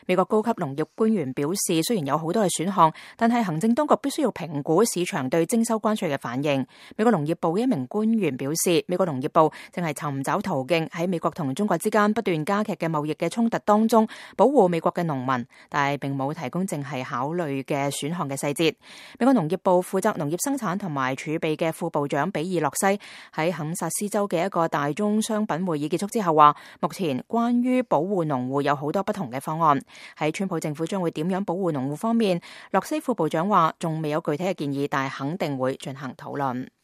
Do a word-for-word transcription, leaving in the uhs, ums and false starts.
美國高級農業官員表示，雖然有好多嘅選項，但係行政當局必須要評估市場對徵收關稅嘅反應。美國農業部嘅一名官員表示，美國農業部正係尋找途徑喺美國同中國之間不斷加劇嘅貿易嘅衝突當中保護美國嘅農民，但係並冇提供正係考慮嘅選項嘅細節。美國農業部負責農業生產同埋儲備嘅副部長比爾洛西喺肯薩斯州嘅一個大宗商品會議結束之後話，目前關於保護農戶有好多不同嘅方案。喺川普政府將會點樣保護農戶方面，洛西副部長話仲未有具體嘅建議，但係肯定會進行討論。